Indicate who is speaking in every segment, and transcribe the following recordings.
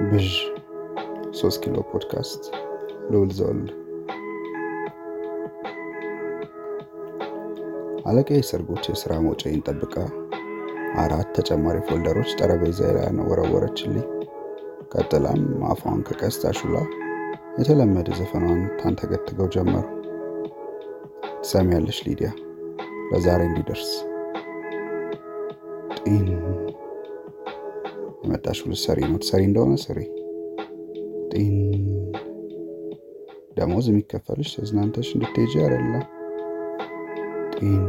Speaker 1: ብዥ 3 ኪሎ ፖድካስት ልዑል ዘወልድ። አለቃዬ ሰርጎች የሥራ መውጫዬን ጠብቃ 4 ተጨማሪ ፎልደሮች ጠረጴዛ ላይ ወረወረችልኝ። ቀጥላም አፏን ከቀስት አሹላ የተለመደ ዘፈኗን ታንተገትገው ጀመሩ። ትሰሚያለሽ ሊዲያ፣ ለዛሬ እንዲደርስ ጢን የመጣሽው ልትሰሪ ነው። ትሰሪ እንደሆነ ስሪ። ጢን ደሞዝ የሚከፈልሽ ተዝናንተሽ እንድትሄጂ አይደለም። ጢን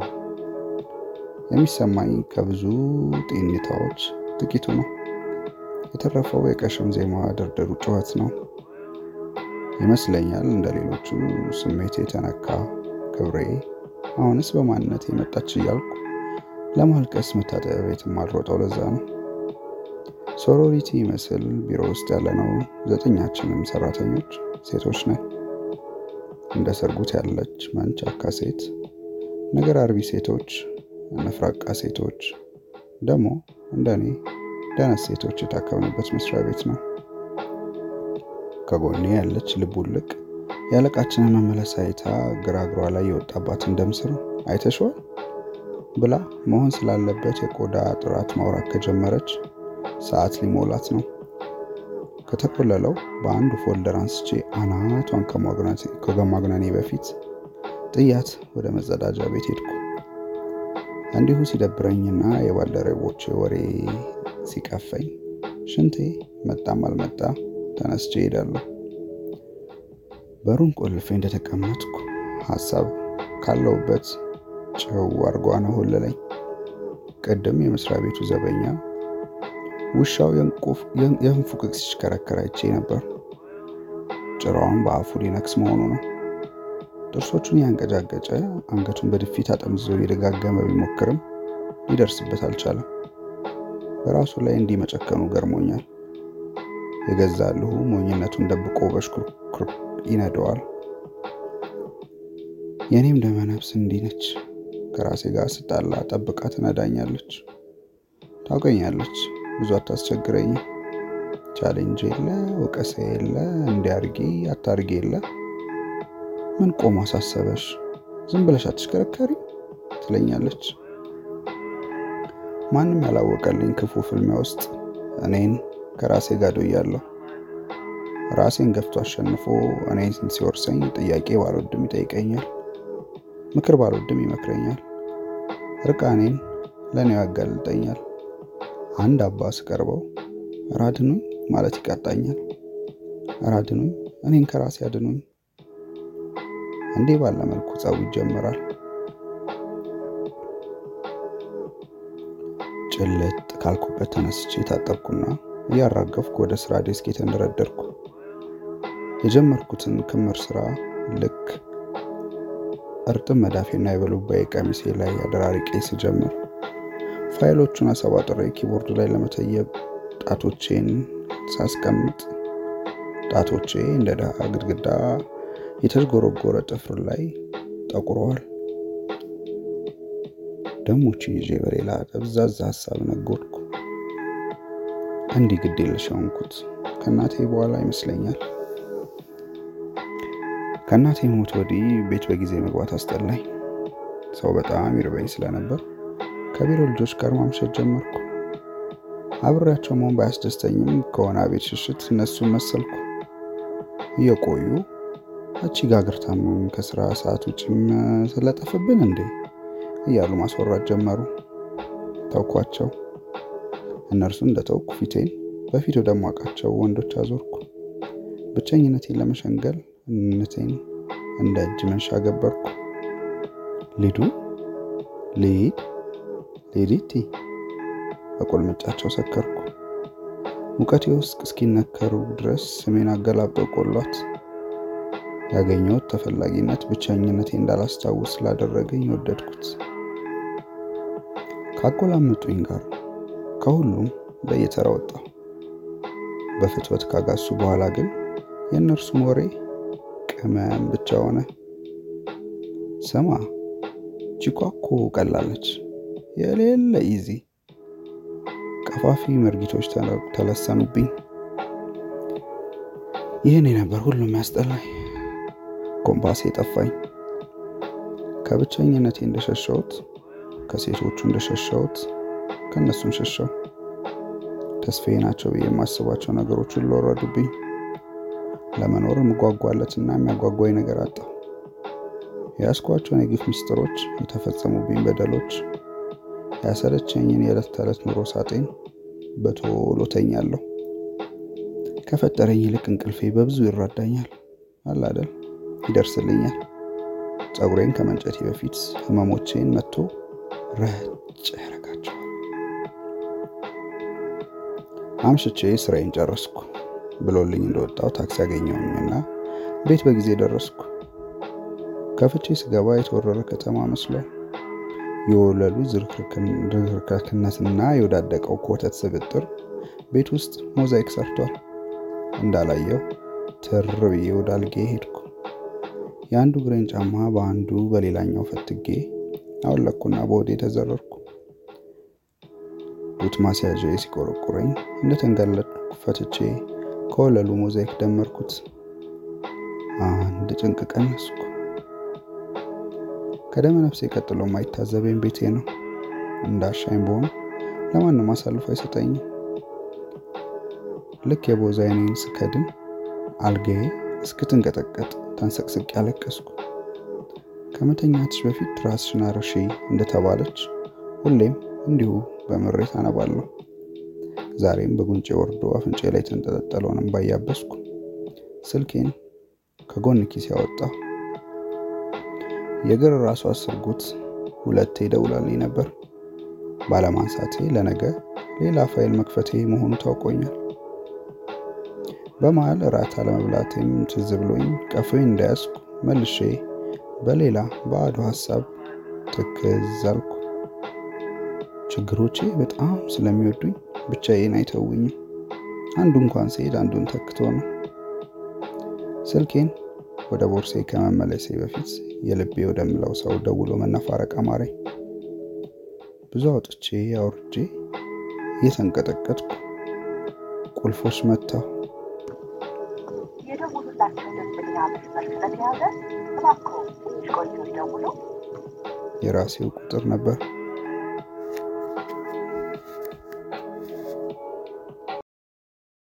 Speaker 1: የሚሰማኝ ከብዙ ጢንታዎች ጥቂቱ ነው። የተረፈው የቀሽም ዜማ ድርድሩ ጩኸት ነው ይመስለኛል። እንደሌሎቹ ስሜቴ የተነካ ክብሬ አሁንስ በማንነት የመጣች እያልኩ ለማልቀስ መታጠቢያ ቤት የማልሮጠው ለዛ ነው። ሶሮሪቲ ይመስል ቢሮ ውስጥ ያለነው 9ኛችንም ሰራተኞች ሴቶች ነን። እንደ ሰርጉት ያለች መንጫካ ሴት፣ ነገር አርቢ ሴቶች፣ ነፍራቃ ሴቶች፣ ደግሞ እንደኔ ደነስ ሴቶች የታከምንበት መስሪያ ቤት ነው። ከጎኔ ያለች ልቡልቅ ያለቃችንን መመለስ አይታ ግራግሯ ላይ የወጣባትን ደም ስር አይተሽዋል ብላ መሆን ስላለበት የቆዳ ጥራት ማውራት ከጀመረች ሰዓት ሊሞላት ነው። ከተቆለለው በአንዱ ፎልደር አንስቼ አናቷን ከማግነኔ በፊት ጥያት ወደ መጸዳጃ ቤት ሄድኩ። እንዲሁ ሲደብረኝና የባልደረቦቼ ወሬ ሲቀፈኝ ሽንቴ መጣም አልመጣ ተነስቼ ሄዳለሁ። በሩን ቆልፌ እንደተቀመጥኩ ሐሳብ ካለውበት ጭው አርጓ ነው ሁለለኝ። ቀደም የመስሪያ ቤቱ ዘበኛ ውሻው የእንፉቅቅ ሲሽከረከር አይቼ ነበር። ጭራውን በአፉ ሊነክስ መሆኑ ነው። ጥርሶቹን ያንቀጫቀጨ አንገቱን በድፊት አጠምዝዞ የደጋገመ ቢሞክርም ሊደርስበት አልቻለም። በራሱ ላይ እንዲህ መጨከኑ ገርሞኛል። የገዛልሁ ሞኝነቱን ደብቆ በሽኩርኩር ይነደዋል። የኔም ደመነፍስ እንዲህ ነች። ከራሴ ጋር ስጣላ ጠብቃ ትነዳኛለች። ታውቀኛለች፣ ብዙ አታስቸግረኝ። ቻሌንጅ የለ፣ ወቀሳ የለ፣ እንዲያርጊ አታርጊ የለ። ምን ቆሞ አሳሰበሽ? ዝም ብለሽ አትሽከረከሪ ትለኛለች። ማንም ያላወቀልኝ ክፉ ፍልሚያ ውስጥ እኔን ከራሴ ጋር ዶያለሁ። ራሴን ገፍቶ አሸንፎ እኔን ሲወርሰኝ ጥያቄ ባልወድም ይጠይቀኛል፣ ምክር ባልወድም ይመክረኛል፣ እርቃኔን ለኔው ያጋልጠኛል። አንድ አባ ስቀርበው ራድኑኝ ማለት ይቃጣኛል። ራድኑኝ፣ እኔን ከራሴ አድኑኝ። እንዲህ ባለ መልኩ ጸቡ ይጀምራል። ጭልጥ ካልኩበት ተነስቼ ታጠብኩና እያራገፍኩ ወደ ስራ ዴስክ ተንደረደርኩ። የጀመርኩትን ክምር ስራ ልክ እርጥብ መዳፌና የበሉባዬ ቀሚሴ ላይ አደራርቄ ስጀምር ፋይሎቹን አሰባጥሬ ኪቦርድ ላይ ለመተየብ ጣቶቼን ሳስቀምጥ ጣቶቼ እንደ ደሃ ግድግዳ የተዝጎረጎረ ጥፍር ላይ ጠቁረዋል። ደሞችን ይዤ በሌላ ደብዛዛ ሀሳብ ነጎድኩ። እንዲህ ግድ የለሽ ሆንኩት ከእናቴ በኋላ ይመስለኛል። ከእናቴ ሞት ወዲህ ቤት በጊዜ መግባት አስጠላኝ። ሰው በጣም ይርበኝ ስለነበር ከቢሮ ልጆች ጋር ማምሸት ጀመርኩ። አብሬያቸው መሆን ባያስደስተኝም ከሆነ ቤት ሽሽት እነሱን መሰልኩ። እየቆዩ እቺ ጋግርታም ከስራ ሰዓት ውጭም ስለጠፍብን እንዴ እያሉ ማስወራት ጀመሩ። ተውኳቸው። እነርሱ እንደተውኩ ፊቴን በፊት ወደማውቃቸው ወንዶች አዞርኩ። ብቸኝነቴን ለመሸንገል እነቴን እንደ እጅ መንሻ ገበርኩ። ሊዱ፣ ሊዲቲ በቁልምጫቸው ሰከርኩ። ሙቀቴ ውስጥ እስኪነከሩ ድረስ ስሜን አገላብጠው ቆሏት። ያገኘሁት ተፈላጊነት ብቸኝነቴ እንዳላስታውስ ስላደረገኝ ወደድኩት። ካቆላመጡኝ ጋር ከሁሉም በየተራ ወጣሁ። በፍትወት ካጋሱ በኋላ ግን የእነርሱም ወሬ ቅመም ብቻ ሆነ። ስማ፣ ቺኳኮ ቀላለች፣ የሌለ ኢዚ ቀፋፊ መርጊቶች ተለሰኑብኝ። ይህኔ ነበር ሁሉም ያስጠላኝ። ኮምፓሴ ጠፋኝ። ከብቸኝነቴ እንደሸሸሁት፣ ከሴቶቹ እንደሸሸሁት፣ ከነሱም ሸሸሁ። ተስፋዬ ናቸው ብዬ የማስባቸው ነገሮች ሁሉ ወረዱብኝ። ለመኖር የምጓጓለትና የሚያጓጓኝ ነገር አጣሁ። የያዝኳቸውን የግፍ ምስጢሮች፣ የተፈጸሙብኝ በደሎች፣ ያሰለቸኝን የዕለት ተዕለት ኑሮ ሳጤን በቶሎ ተኛለሁ። ከፈጠረኝ ይልቅ እንቅልፌ በብዙ ይራዳኛል። አለ አይደል፣ ይደርስልኛል። ፀጉሬን ከመንጨቴ በፊት ህመሞቼን መጥቶ ረጭ ያረጋቸዋል። አምሽቼ ስራዬን ጨረስኩ። ብሎልኝ እንደወጣው ታክሲ አገኘሁኝና ቤት በጊዜ ደረስኩ። ከፍቼ ስገባ የተወረረ ከተማ መስሏል። የወለሉ ዝርክርክነትና የወዳደቀው ኮተት ስብጥር ቤት ውስጥ ሞዛይክ ሰርቷል። እንዳላየው ትር ብዬ ወደ አልጋዬ ሄድኩ። የአንዱ እግሬን ጫማ በአንዱ በሌላኛው ፈትጌ አወለኩና በሆዴ ተዘረርኩ። ጡት ማስያዣዬ ሲቆረቁረኝ እንደተንጋለጥኩ ፈትቼ ከወለሉ ሞዛይክ ደመርኩት። አንድ ጭንቅ ቀነስኩ። ከደመ ነፍሴ ቀጥሎ የማይታዘበኝ ቤቴ ነው። እንዳሻኝ በሆነ ለማንም አሳልፎ አይሰጠኝም። ልክ የቦዛ አይኔን ስከድን አልጋዬ እስክትንቀጠቀጥ ተንሰቅስቅ ያለቀስኩ። ከመተኛትሽ በፊት ራስሽን አርሺ እንደተባለች ሁሌም እንዲሁ በምሬት አነባለሁ። ዛሬም በጉንጬ ወርዶ አፍንጬ ላይ ተንጠለጠለውን እንባ እያበስኩ ስልኬን ከጎን ኪስ ያወጣሁ። የግር ራሷ አስርጉት ሁለቴ ደውላልኝ ነበር። ባለማንሳቴ ለነገ ሌላ ፋይል መክፈቴ መሆኑ ታውቆኛል። በመሃል እራት አለመብላቴም ትዝ ብሎኝ ቀፎኝ እንዳያዝኩ መልሼ በሌላ ባዶ ሀሳብ ትክዝ አልኩ። ችግሮቼ በጣም ስለሚወዱኝ ብቻዬን አይተውኝም። አንዱ እንኳን ሲሄድ አንዱን ተክቶ ነው። ስልኬን ወደ ቦርሳዬ ከመመለሴ በፊት የልቤ ወደምለው ሰው ደውሎ መነፋረቅ አማረኝ። ብዙ አውጥቼ አውርጄ እየተንቀጠቀጥኩ ቁልፎች መታሁ።
Speaker 2: የደውሉላቸው ደንበኛ መስመር ስለተያዘ እባክዎ ትንሽ ቆይተው ይደውሉ።
Speaker 1: የራሴው ቁጥር ነበር።